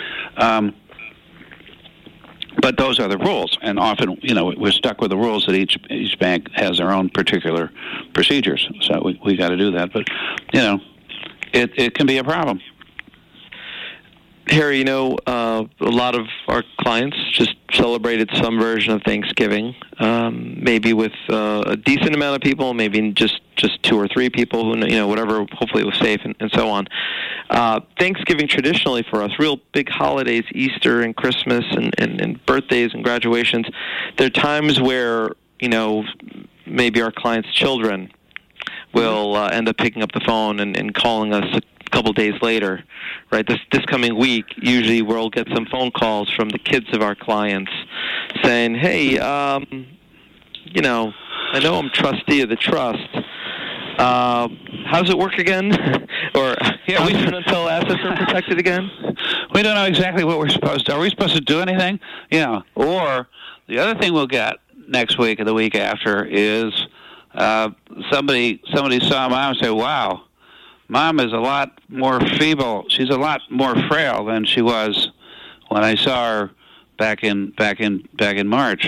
but those are the rules, and often we're stuck with the rules that each bank has their own particular procedures. So we got to do that. But it can be a problem. Harry, a lot of our clients just celebrated some version of Thanksgiving, maybe with a decent amount of people, maybe just 2 or 3 people, who whatever. Hopefully, it was safe and so on. Thanksgiving traditionally for us, real big holidays, Easter and Christmas and birthdays and graduations. There are times where maybe our clients' children will end up picking up the phone and calling us a couple days later, right? This coming week, usually we'll get some phone calls from the kids of our clients saying, "Hey, I know I'm trustee of the trust. How's it work again?" Or are we until assets are protected again? We don't know exactly what we're supposed to. Are we supposed to do anything? Or the other thing we'll get next week or the week after is somebody saw Mom and say, "Wow, Mom is a lot more feeble. She's a lot more frail than she was when I saw her back in March,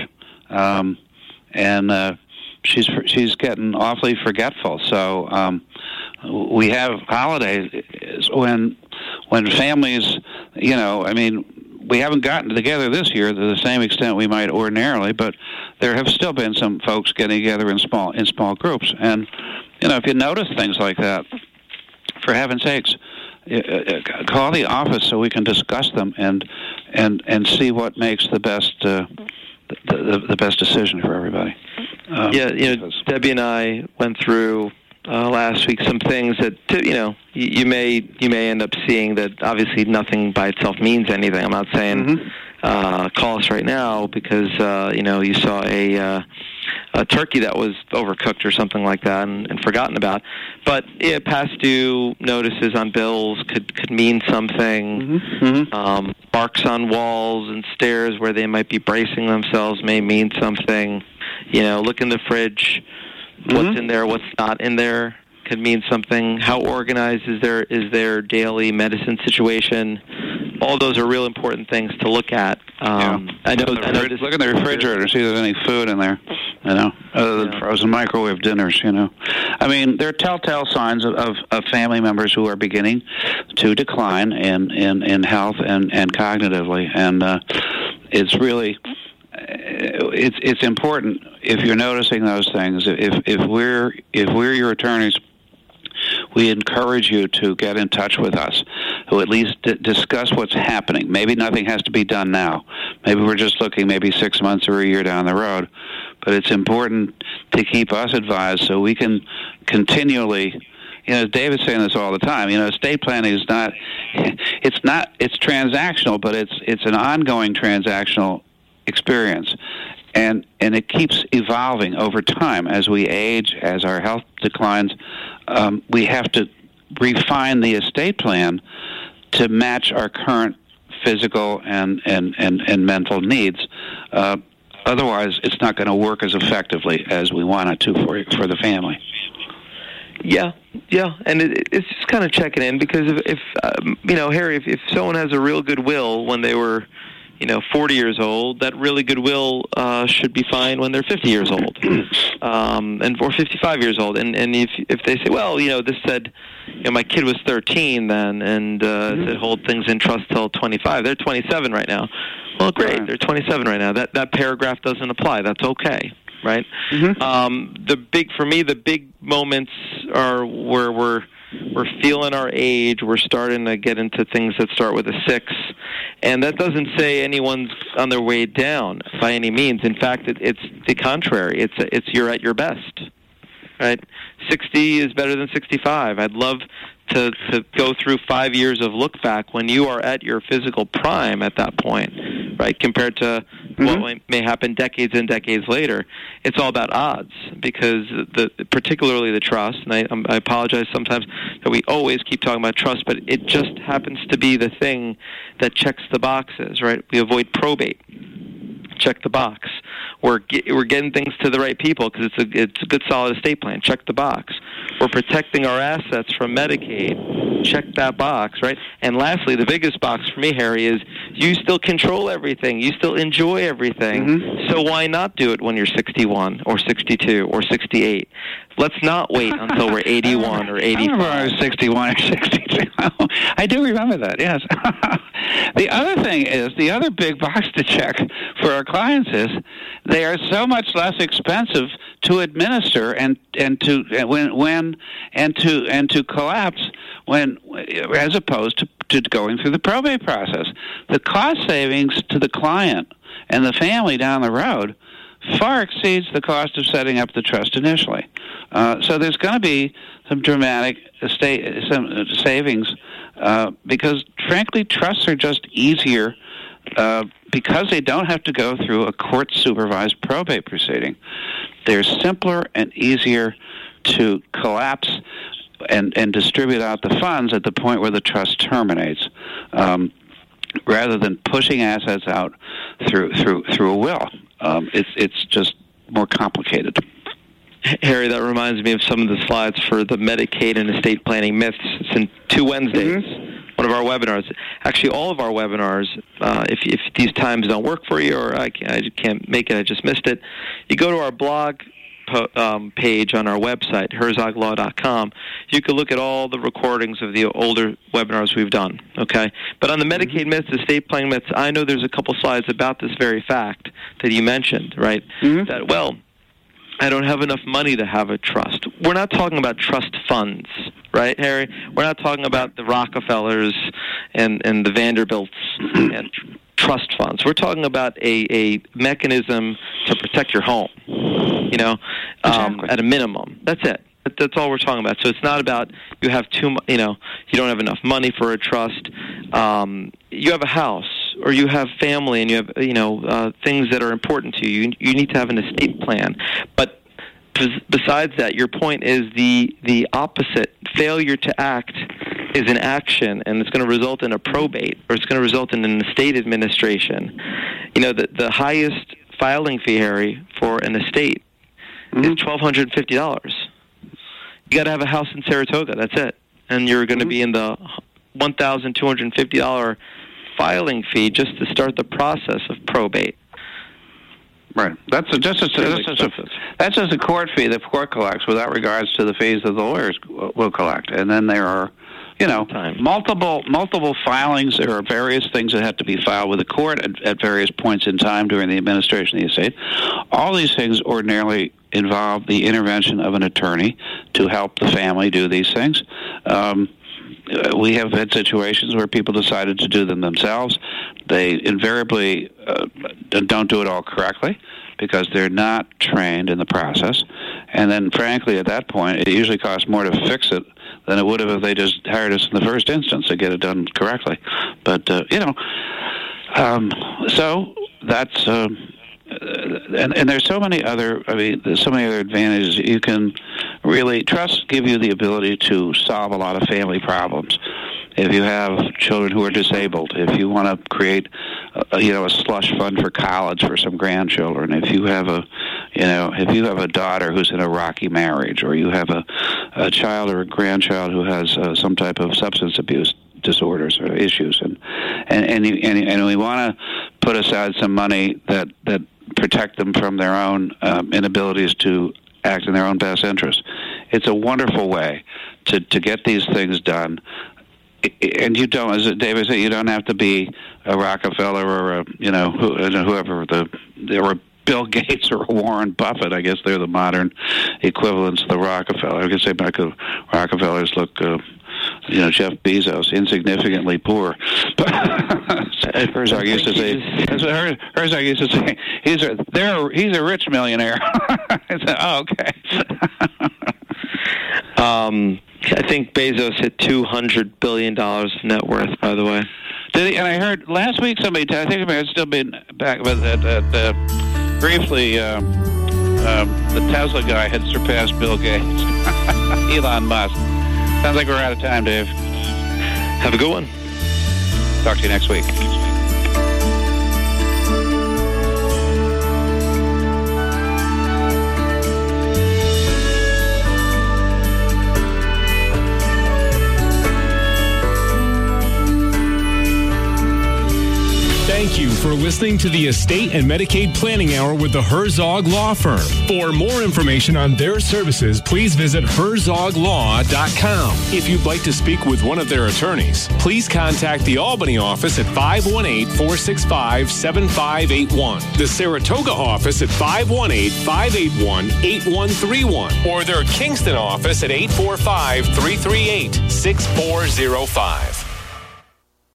and she's getting awfully forgetful." So we have holidays when families, we haven't gotten together this year to the same extent we might ordinarily, but there have still been some folks getting together in small groups, and if you notice things like that, for heaven's sakes, call the office so we can discuss them and see what makes the best the best decision for everybody. Debbie and I went through last week some things that you may end up seeing that obviously nothing by itself means anything. I'm not saying call us right now because you saw a turkey that was overcooked or something like that and forgotten about. But past due notices on bills could mean something. Marks on walls and stairs where they might be bracing themselves may mean something. Look in the fridge. What's in there, what's not in there could mean something. How organized is their daily medicine situation? All those are real important things to look at. I know. Look in the refrigerator, see if there's any food in there. Other than frozen microwave dinners. I mean, there are telltale signs of family members who are beginning to decline in health and cognitively, and it's really. It's important if you're noticing those things. If we're your attorneys, we encourage you to get in touch with us, to at least discuss what's happening. Maybe nothing has to be done now. Maybe we're just looking maybe 6 months or a year down the road. But it's important to keep us advised so we can continually. David's saying this all the time. Estate planning is it's transactional, but it's an ongoing transactional experience, and it keeps evolving over time as we age, as our health declines. We have to refine the estate plan to match our current physical and mental needs. Otherwise, it's not going to work as effectively as we want it to for the family. Yeah, and it's just kind of checking in, because if Harry, if someone has a real good will when they were 40 years old, that really good will should be fine when they're 50 years old, or 55 years old. And if they say, well, this said, my kid was 13 then, and said hold things in trust till 25. They're 27 right now. Well, great, they're 27 right now. That paragraph doesn't apply. That's okay, right? The big moments are where we're feeling our age. We're starting to get into things that start with a 6, and that doesn't say anyone's on their way down by any means. In fact, it's the contrary. It's you're at your best, right? 60 is better than 65. I'd love to go through 5 years of look back when you are at your physical prime at that point, right? Compared to what may happen decades and decades later. It's all about odds, because particularly the trust, and I apologize sometimes that we always keep talking about trust, but it just happens to be the thing that checks the boxes, right? We avoid probate. Check the box. We're getting things to the right people because it's a good solid estate plan. Check the box. We're protecting our assets from Medicaid. Check that box, right? And lastly, the biggest box for me, Harry, is you still control everything. You still enjoy everything. So why not do it when you're 61 or 62 or 68? Let's not wait until we're 81 or 85. I remember I was 61 or 62. I do remember that, yes. The other thing is, the other big box to check for our clients is they are so much less expensive to administer and to collapse when, as opposed to going through the probate process. The cost savings to the client and the family down the road far exceeds the cost of setting up the trust initially. So there's going to be some dramatic savings because, frankly, trusts are just easier because they don't have to go through a court-supervised probate proceeding. They're simpler and easier to collapse and distribute out the funds at the point where the trust terminates, rather than pushing assets out through a will. It's just more complicated. Harry, that reminds me of some of the slides for the Medicaid and estate planning myths. It's in 2 Wednesdays. One of our webinars, actually all of our webinars, if these times don't work for you or I can't make it, I just missed it, you go to our blog page on our website, herzoglaw.com. You can look at all the recordings of the older webinars we've done, okay? But on the Medicaid myths, estate planning myths, I know there's a couple slides about this very fact that you mentioned, right? That, well, I don't have enough money to have a trust. We're not talking about trust funds, right, Harry? We're not talking about the Rockefellers and the Vanderbilts and trust funds. We're talking about a mechanism to protect your home, exactly. At a minimum. That's it. That's all we're talking about. So it's not about you have you don't have enough money for a trust. You have a house or you have family and you have things that are important to you, you need to have an estate plan. But besides that, your point is the opposite. Failure to act is an action, and it's going to result in a probate, or it's going to result in an estate administration. The highest filing fee, Harry, for an estate is $1,250. You got to have a house in Saratoga. That's it, and you're going to be in the $1,250 filing fee just to start the process of probate. Right. That's just a court fee that the court collects without regards to the fees that the lawyers will collect. And then there are, multiple filings. There are various things that have to be filed with the court at various points in time during the administration of the estate. All these things ordinarily involve the intervention of an attorney to help the family do these things. We have had situations where people decided to do them themselves. They invariably don't do it all correctly because they're not trained in the process. And then, frankly, at that point, it usually costs more to fix it than it would have if they just hired us in the first instance to get it done correctly. But, so that's... and there's so many other advantages. You can really trust give you the ability to solve a lot of family problems. If you have children who are disabled, if you want to create a slush fund for college for some grandchildren, if you have a daughter who's in a rocky marriage, or you have a child or a grandchild who has some type of substance abuse disorders or issues, and we want to put aside some money that protect them from their own inabilities to act in their own best interest. It's a wonderful way to get these things done. And you don't, as David said, you don't have to be a Rockefeller or whoever or Bill Gates or Warren Buffett. I guess they're the modern equivalents of the Rockefeller. I guess Michael Rockefellers look. Jeff Bezos, insignificantly poor. Herzog used to say, he's a rich millionaire. I said, oh, okay. I think Bezos hit $200 billion net worth, by the way. Did he? And I heard last week somebody, I think it may have still been back, but briefly, the Tesla guy had surpassed Bill Gates. Elon Musk. Sounds like we're out of time, Dave. Have a good one. Talk to you next week. Thank you for listening to the Estate and Medicaid Planning Hour with the Herzog Law Firm. For more information on their services, please visit herzoglaw.com. If you'd like to speak with one of their attorneys, please contact the Albany office at 518-465-7581, the Saratoga office at 518-581-8131, or their Kingston office at 845-338-6405.